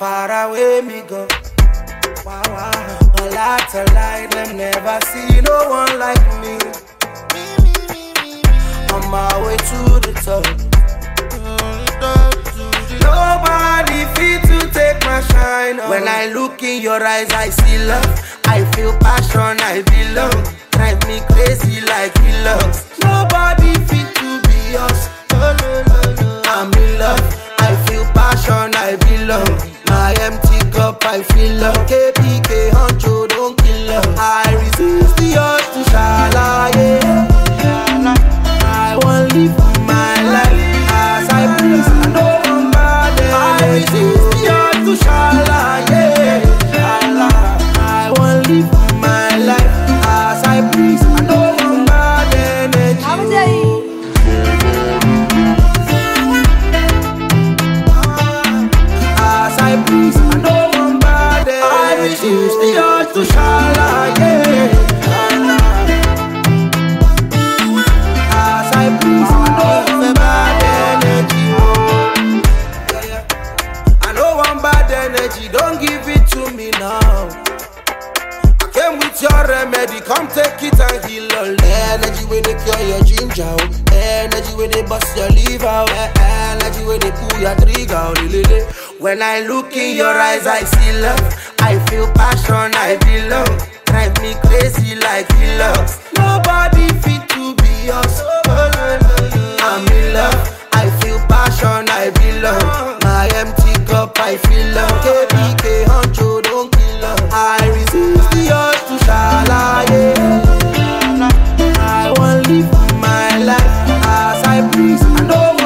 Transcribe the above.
far away me go. Wow, wow. A lot of light, them never see no one like me. On my way to the top. Nobody fit to take my shine. When I look in your eyes, I see love. I feel passion, I belong. Drive me crazy like he loves. Nobody fit to be us. I'm in love. I feel passion, I belong. My empty cup, I feel love. KPK, Honcho, don't kill love. I resist the urge to shala, yeah. I want live my life as I please. I know I'm bad. I resist the urge to shala, yeah. I want live my life as I please. I know I'm bad energy. As I please, I know I'm bad energy. I resist the urge to shala, yeah. As I please, I know I'm bad energy. I know I'm bad energy, don't give it to me now. I came with your remedy, come take it and heal all. Energy when they cure your ginger, energy when they bust your liver, energy when they pull your trigger. When I look in your eyes, I see love. I feel passion, I belong. Drive me crazy like he loves. Nobody fit to be us. I'm in love. I feel passion, I belong. My empty cup, I feel love. KPK, Honcho, don't kill love. I resist the urge to shala, yeah. I want live my life as I please. I know